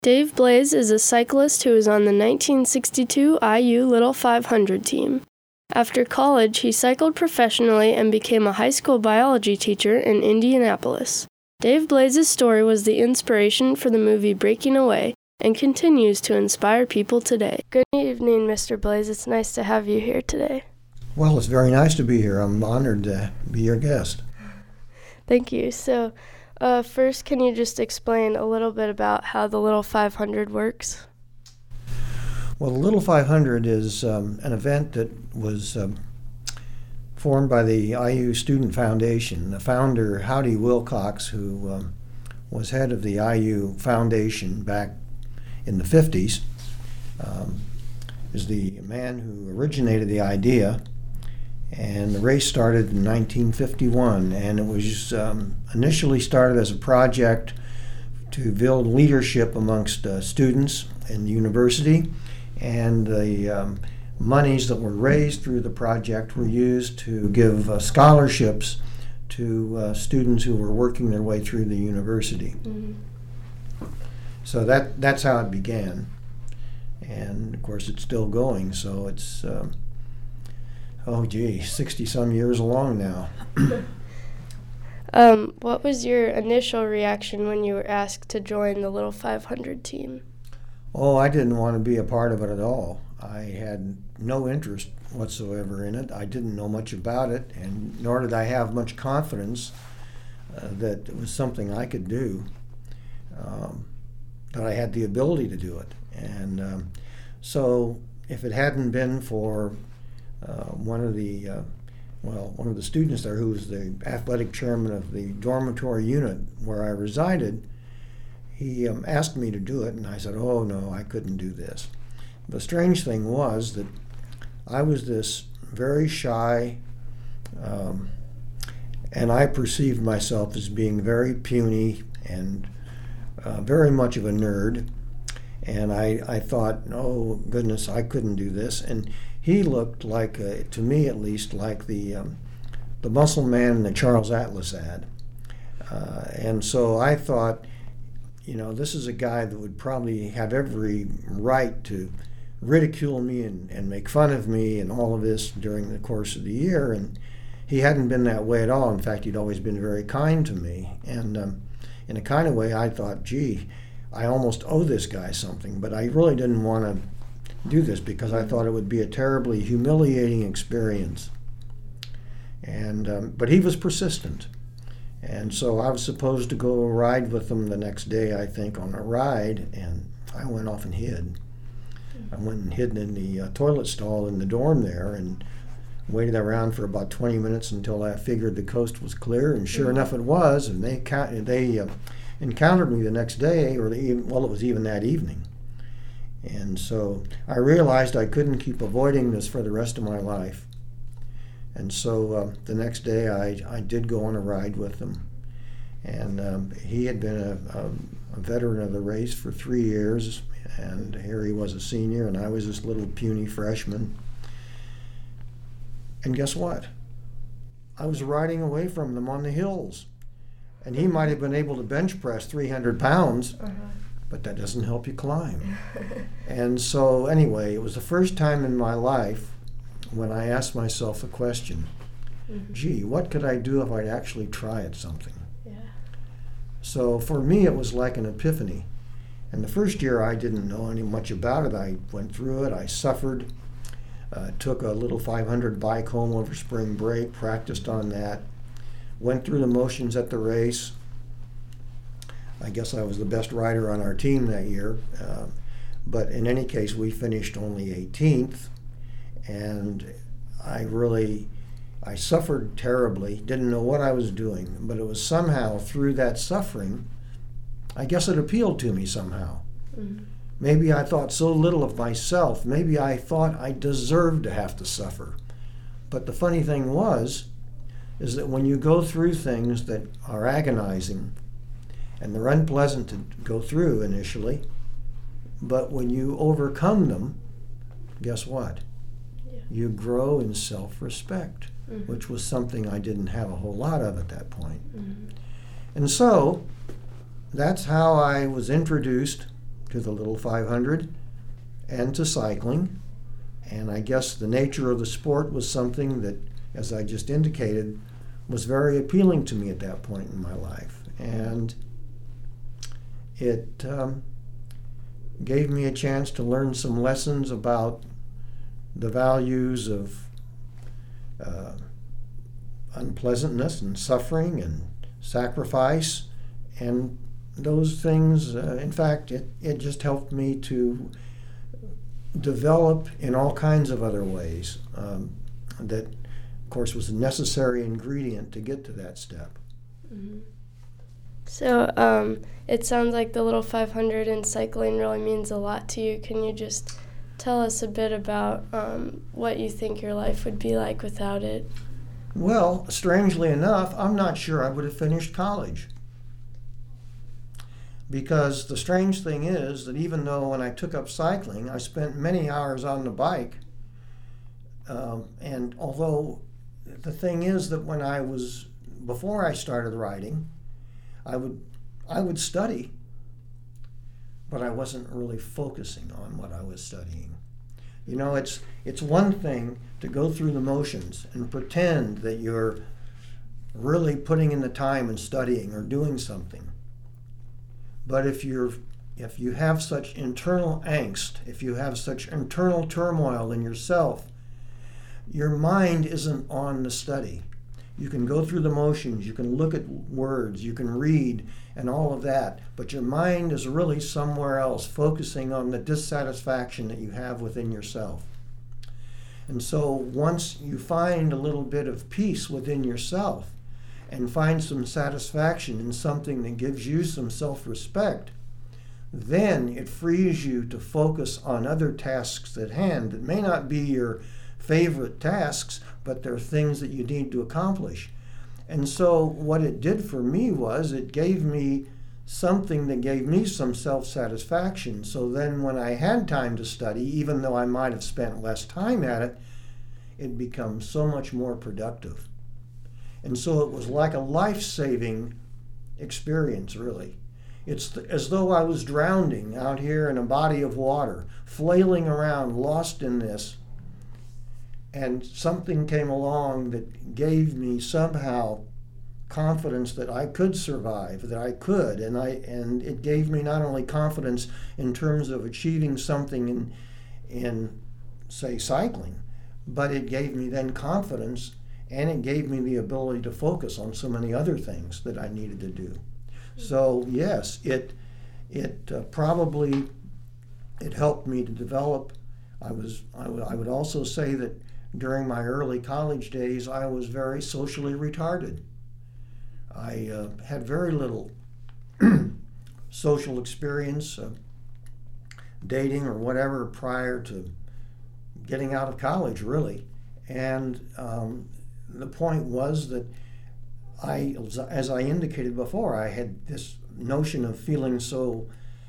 Dave Blaze is a cyclist who is on the 1962 IU Little 500 team. After college, he cycled professionally and became a high school biology teacher in Indianapolis. Dave Blaze's story was the inspiration for the movie Breaking Away and continues to inspire people today. Good evening, Mr. Blaze. It's nice to have you here today. Well, it's very nice to be here. I'm honored to be your guest. Thank you. So, first, can you just explain a little bit about how the Little 500 works? Well, the Little 500 is an event that was formed by the IU Student Foundation. The founder, Howdy Wilcox, who was head of the IU Foundation back in the 50s, is the man who originated the idea. And the race started in 1951, and it was initially started as a project to build leadership amongst students in the university, and the monies that were raised through the project were used to give scholarships to students who were working their way through the university. Mm-hmm. So that's how it began, and of course it's still going, so it's 60-some years along now. What was your initial reaction when you were asked to join the Little 500 team? Oh, I didn't want to be a part of it at all. I had no interest whatsoever in it. I didn't know much about it, and nor did I have much confidence that it was something I could do, that I had the ability to do it. And so if it hadn't been for one of the students there, who was the athletic chairman of the dormitory unit where I resided, he asked me to do it, and I said, oh no, I couldn't do this. The strange thing was that I was this very shy, and I perceived myself as being very puny and very much of a nerd, and I thought, oh goodness, I couldn't do this. And he looked like, to me at least, like the muscle man in the Charles Atlas ad. And so I thought, this is a guy that would probably have every right to ridicule me and make fun of me and all of this during the course of the year. And he hadn't been that way at all. In fact, he'd always been very kind to me. And in a kind of way, I thought, gee, I almost owe this guy something. But I really didn't want to do this because I thought it would be a terribly humiliating experience. And but he was persistent, and so I was supposed to go ride with him the next day, I think, on a ride, and I went off and hid. I went and hid in the toilet stall in the dorm there and waited around for about 20 minutes until I figured the coast was clear, and sure enough it was, and they encountered me the next day, it was even that evening. And so I realized I couldn't keep avoiding this for the rest of my life. And so the next day I did go on a ride with him. And he had been a veteran of the race for 3 years, and here he was a senior, and I was this little puny freshman. And guess what? I was riding away from them on the hills. And he might have been able to bench press 300 pounds, but that doesn't help you climb. And so anyway, it was the first time in my life when I asked myself the question, gee, what could I do if I'd actually try at something? Yeah. So for me, it was like an epiphany. And the first year I didn't know any much about it. I went through it, I suffered, took a little 500 bike home over spring break, practiced on that, went through the motions at the race. I guess I was the best rider on our team that year, but in any case, we finished only 18th, and I suffered terribly, didn't know what I was doing, but it was somehow through that suffering, I guess it appealed to me somehow. Mm-hmm. Maybe I thought so little of myself, maybe I thought I deserved to have to suffer. But the funny thing is that when you go through things that are agonizing, and they're unpleasant to go through initially, but when you overcome them, guess what? Yeah. You grow in self-respect, which was something I didn't have a whole lot of at that point. And so that's how I was introduced to the Little 500 and to cycling. And I guess the nature of the sport was something that, as I just indicated, was very appealing to me at that point in my life. And it gave me a chance to learn some lessons about the values of unpleasantness and suffering and sacrifice, and those things, in fact, it just helped me to develop in all kinds of other ways that, of course, was a necessary ingredient to get to that step. Mm-hmm. So it sounds like the Little 500 and cycling really means a lot to you. Can you just tell us a bit about what you think your life would be like without it? Well, strangely enough, I'm not sure I would have finished college. Because the strange thing is that even though when I took up cycling, I spent many hours on the bike, and although the thing is that before I started riding, I would study, but I wasn't really focusing on what I was studying. You know, it's one thing to go through the motions and pretend that you're really putting in the time and studying or doing something. But if you have such internal angst, if you have such internal turmoil in yourself, your mind isn't on the study. You can go through the motions, you can look at words, you can read and all of that, but your mind is really somewhere else, focusing on the dissatisfaction that you have within yourself. And so once you find a little bit of peace within yourself and find some satisfaction in something that gives you some self-respect, then it frees you to focus on other tasks at hand that may not be your favorite tasks, but they're things that you need to accomplish. And so what it did for me was it gave me something that gave me some self-satisfaction. So then when I had time to study, even though I might have spent less time at it, it becomes so much more productive. And so it was like a life-saving experience, really. It's as though I was drowning out here in a body of water, flailing around, lost in this. And something came along that gave me somehow confidence that I could survive, that I could. And it gave me not only confidence in terms of achieving something in say, cycling, but it gave me then confidence, and it gave me the ability to focus on so many other things that I needed to do. So yes, it probably helped me to develop. I would also say that during my early college days, I was very socially retarded. I had very little social experience, dating or whatever, prior to getting out of college, really. And the point was that as I indicated before, I had this notion of feeling so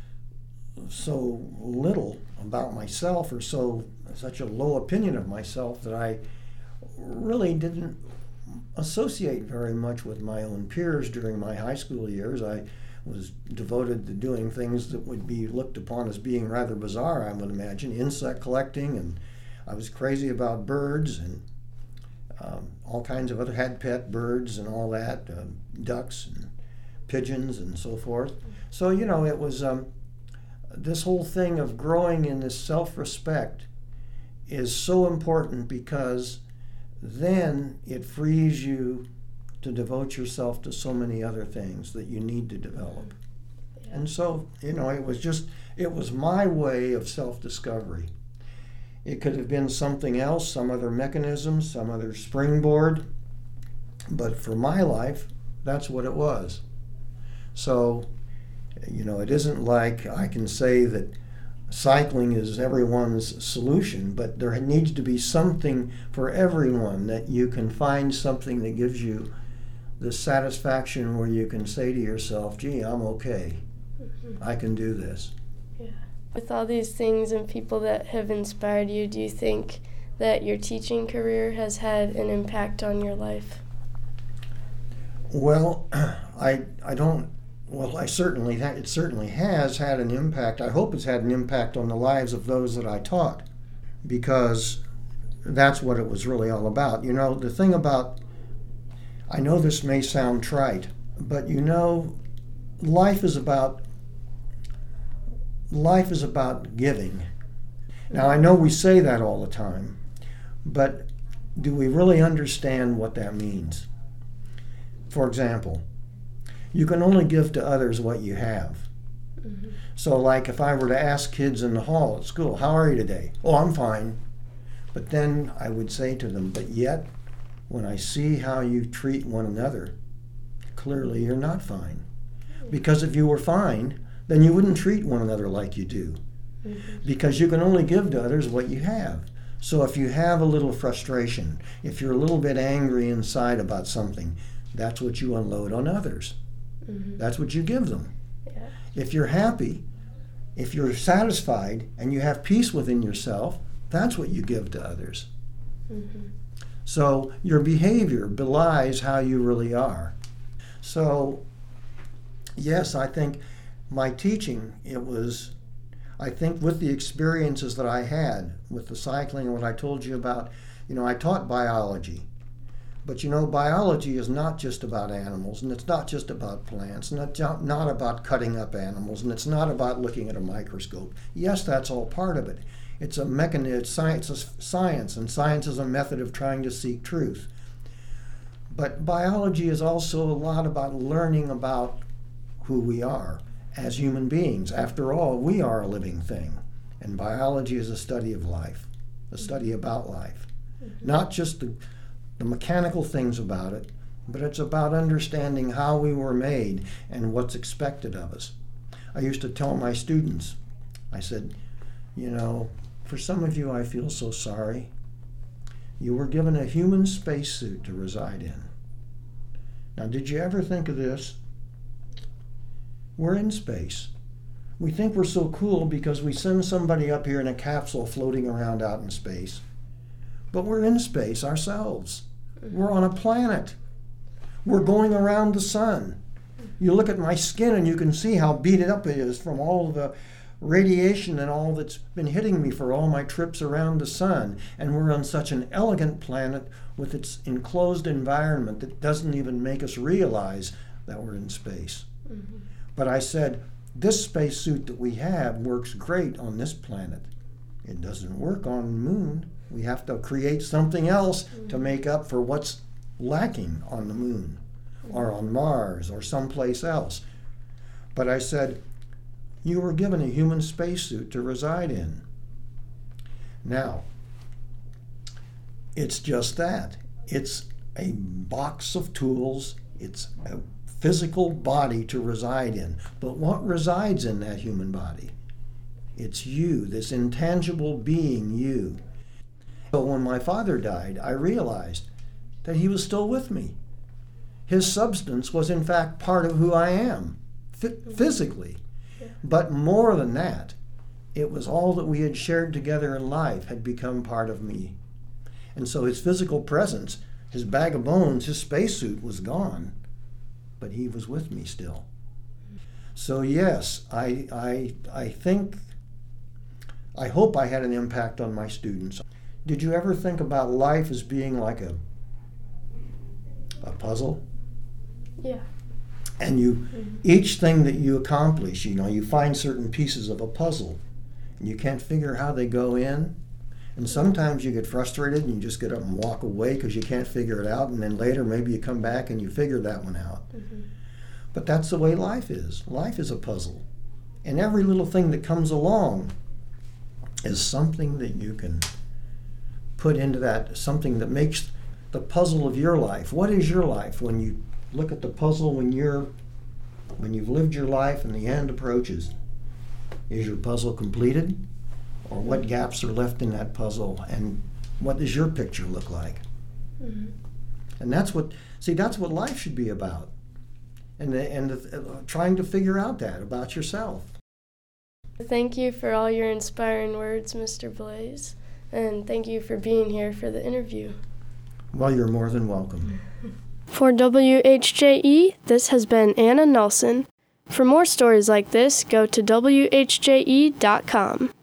little about myself, or such a low opinion of myself, that I really didn't associate very much with my own peers during my high school years. I was devoted to doing things that would be looked upon as being rather bizarre, I would imagine, insect collecting, and I was crazy about birds and all kinds of other, had pet birds and all that, ducks and pigeons and so forth. So, you know, it was this whole thing of growing in this self-respect is so important, because then it frees you to devote yourself to so many other things that you need to develop. Yeah. And so, you know, it was my way of self-discovery. It could have been something else, some other mechanism, some other springboard, but for my life, that's what it was. So, you know, it isn't like I can say that cycling is everyone's solution, but there needs to be something for everyone, that you can find something that gives you the satisfaction where you can say to yourself, gee, I'm okay. Mm-hmm. I can do this. Yeah. With all these things and people that have inspired you, do you think that your teaching career has had an impact on your life? Well, I don't Well, it certainly has had an impact. I hope it's had an impact on the lives of those that I taught, because that's what it was really all about. You know, the thing about, I know this may sound trite, but you know, life is about giving. Now, I know we say that all the time, but do we really understand what that means? For example, you can only give to others what you have. Mm-hmm. So like if I were to ask kids in the hall at school, how are you today? Oh, I'm fine. But then I would say to them, but yet, when I see how you treat one another, clearly you're not fine. Because if you were fine, then you wouldn't treat one another like you do. Mm-hmm. Because you can only give to others what you have. So if you have a little frustration, if you're a little bit angry inside about something, that's what you unload on others. Mm-hmm. That's what you give them. Yeah. If you're happy, if you're satisfied, and you have peace within yourself, that's what you give to others. Mm-hmm. So your behavior belies how you really are. So, yes, I think my teaching, I think with the experiences that I had with the cycling and what I told you about, you know, I taught biology. But you know, biology is not just about animals, and it's not just about plants, and it's not about cutting up animals, and it's not about looking at a microscope. Yes, that's all part of it. It's a mechanism, science is science, and science is a method of trying to seek truth. But biology is also a lot about learning about who we are as human beings. After all, we are a living thing, and biology is a study of life, a study about life. Mm-hmm. Not just the mechanical things about it, but it's about understanding how we were made and what's expected of us. I used to tell my students, I said, you know, for some of you I feel so sorry. You were given a human spacesuit to reside in. Now, did you ever think of this? We're in space. We think we're so cool because we send somebody up here in a capsule floating around out in space. But we're in space ourselves. We're on a planet. We're going around the sun. You look at my skin and you can see how beat up it is from all the radiation and all that's been hitting me for all my trips around the sun. And we're on such an elegant planet with its enclosed environment that doesn't even make us realize that we're in space. Mm-hmm. But I said, this spacesuit that we have works great on this planet. It doesn't work on the moon. We have to create something else to make up for what's lacking on the moon or on Mars or someplace else. But I said, you were given a human spacesuit to reside in. Now, it's just that. It's a box of tools. It's a physical body to reside in. But what resides in that human body? It's you, this intangible being, you. So when my father died, I realized that he was still with me. His substance was in fact part of who I am, physically. Yeah. But more than that, it was all that we had shared together in life had become part of me. And so his physical presence, his bag of bones, his spacesuit was gone, but he was with me still. So yes, I think, I hope I had an impact on my students. Did you ever think about life as being like a puzzle? Yeah. And each thing that you accomplish, you know, you find certain pieces of a puzzle, and you can't figure how they go in. And sometimes you get frustrated and you just get up and walk away because you can't figure it out, and then later maybe you come back and you figure that one out. Mm-hmm. But that's the way life is. Life is a puzzle. And every little thing that comes along is something that you can put into that, something that makes the puzzle of your life. What is your life when you look at the puzzle when you've lived your life and the end approaches? Is your puzzle completed? Or what gaps are left in that puzzle? And what does your picture look like? Mm-hmm. And that's what life should be about. And trying to figure out that about yourself. Thank you for all your inspiring words, Mr. Blaze. And thank you for being here for the interview. Well, you're more than welcome. For WHJE, this has been Anna Nelson. For more stories like this, go to WHJE.com.